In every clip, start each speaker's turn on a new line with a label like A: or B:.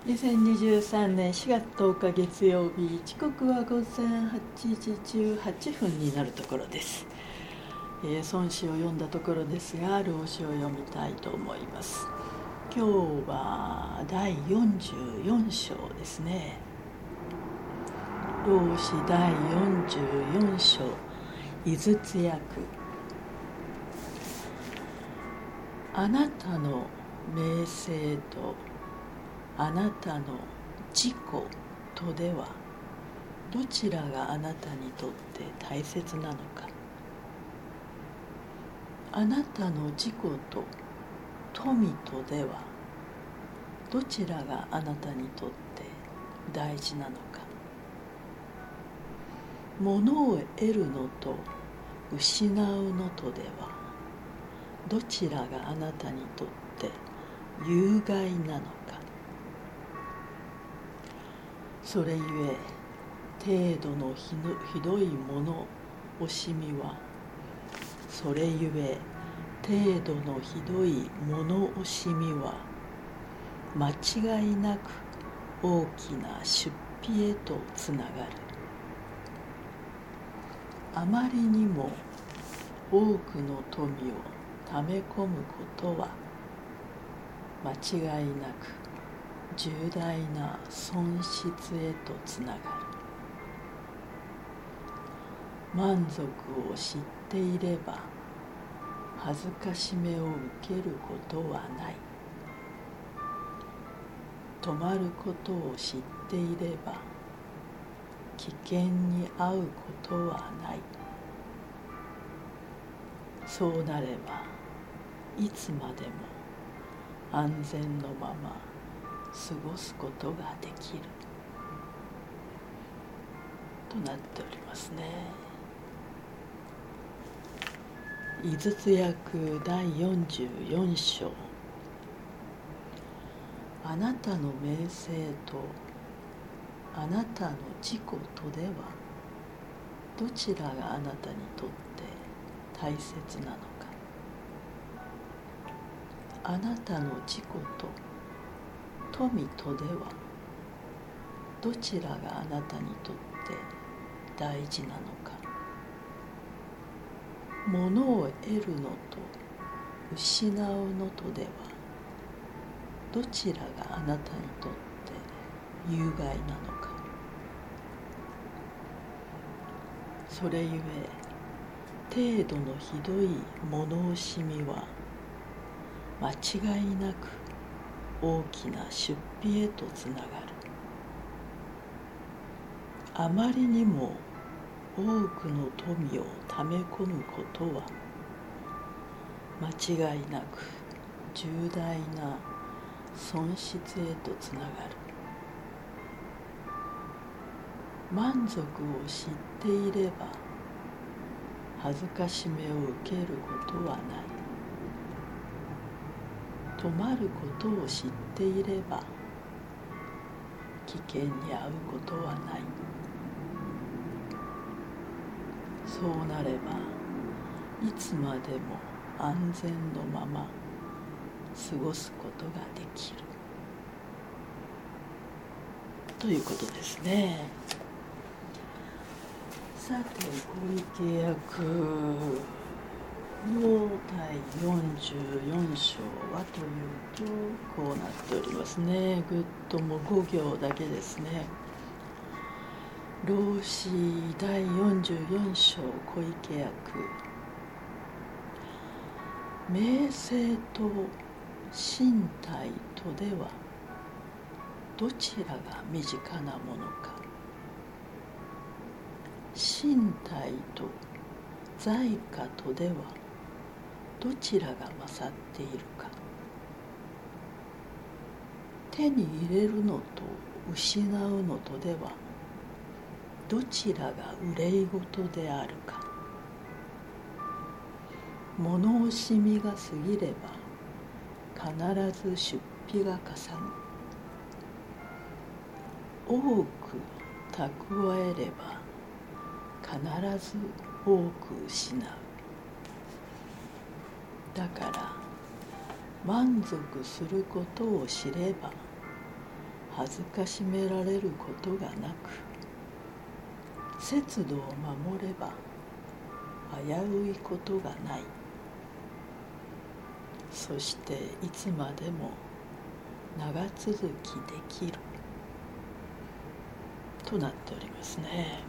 A: 2023年4月10日月曜日、時刻は午前8時18分になるところです。孫子を読んだところですが、老子を読みたいと思います。今日は第44章ですね。老子第44章、井筒訳。あなたの名声とあなたの自己とではどちらがあなたにとって大切なのか。あなたの自己と富とではどちらがあなたにとって大事なのか。物を得るのと失うのとではどちらがあなたにとって有害なのか。それゆえ程度のひどい物惜しみは、それゆえ程度のひどい物惜しみは間違いなく大きな出費へとつながる。あまりにも多くの富をため込むことは間違いなく重大な損失へとつながる。満足を知っていれば恥ずかしめを受けることはない。止まることを知っていれば危険に遭うことはない。そうなればいつまでも安全のまま過ごすことができるとなっておりますね。井筒訳第44章。あなたの名声とあなたの自己とではどちらがあなたにとって大切なのか。あなたの自己と富とではどちらがあなたにとって大事なのか。物を得るのと失うのとではどちらがあなたにとって有害なのか。それゆえ程度のひどい物惜しみは間違いなく大きな出費へとつながる。あまりにも多くの富をため込むことは間違いなく重大な損失へとつながる。満足を知っていれば恥ずかしめを受けることはない。止まることを知っていれば危険に遭うことはない。そうなればいつまでも安全のまま過ごすことができるということですね。さて、小池役の第44章はというとこうなっておりますね。ぐっとも5行だけですね。老子第44章小池役。名声と身体とではどちらが身近なものか。身体と財貨とではどちらが勝っているか。手に入れるのと失うのとではどちらが憂い事であるか。物惜しみが過ぎれば必ず出費がかさむ。多く蓄えれば必ず多く失う。だから満足することを知れば恥ずかしめられることがなく、節度を守れば危ういことがない。そしていつまでも長続きできるとなっておりますね。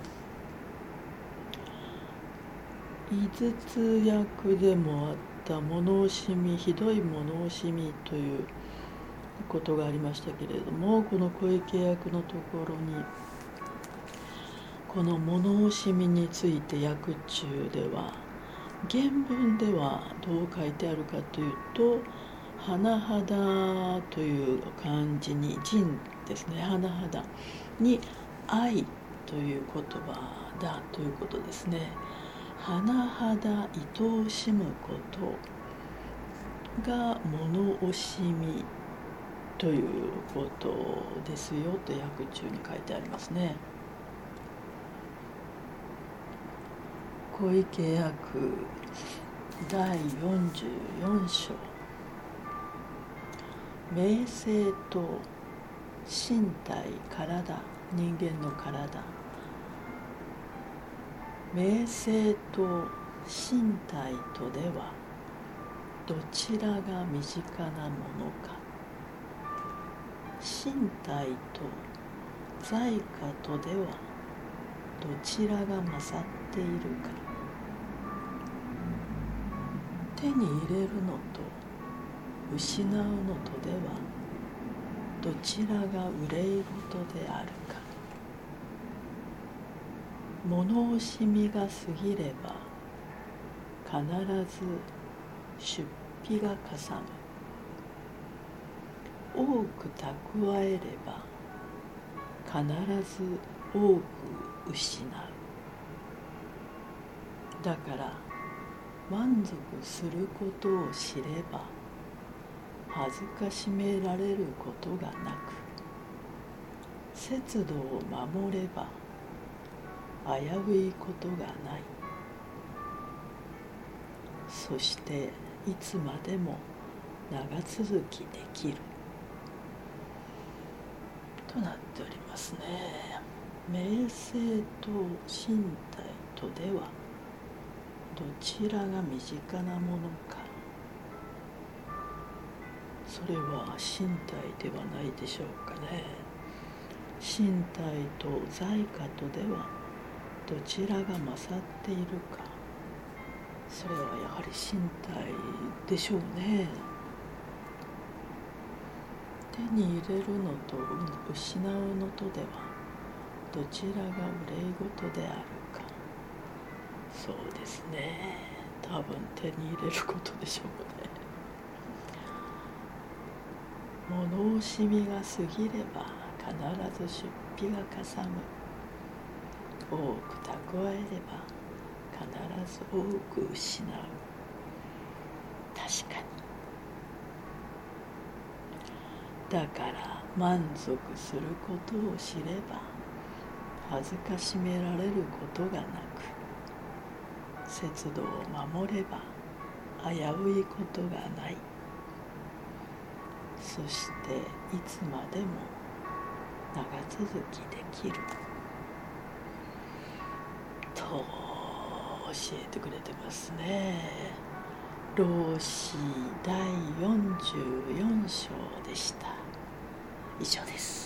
A: 井筒役でもあった物惜しみ、ひどい物惜しみということがありましたけれども、この小池役のところにこの物惜しみについて訳中では、原文ではどう書いてあるかというと、甚だという漢字に人ですね、甚だに愛という言葉だということですね。甚だ愛おしむことが物惜しみということですよと訳中に書いてありますね。小池役第44章、名声と身体、体、人間の体、名声と身体とではどちらが身近なものか、身体と財貨とではどちらが勝っているか、手に入れるのと失うのとではどちらが憂い事であるか。物惜しみが過ぎれば必ず出費がかさむ。多く蓄えれば必ず多く失う。だから満足することを知れば恥ずかしめられることがなく、節度を守れば危ういことがない。そしていつまでも長続きできるとなっておりますね。名声と身体とではどちらが身近なものか、それは身体ではないでしょうかね。身体と財貨とではどちらが勝っているか、それはやはり身体でしょうね。手に入れるのと失うのとではどちらが憂い事であるか、そうですね、多分手に入れることでしょうね。物惜しみが過ぎれば必ず出費がかさむ。多く蓄えれば必ず多く失う。確かに。だから満足することを知れば恥ずかしめられることがなく、節度を守れば危ういことがない。そしていつまでも長続きできると教えてくれてますね。老子第44章でした。以上です。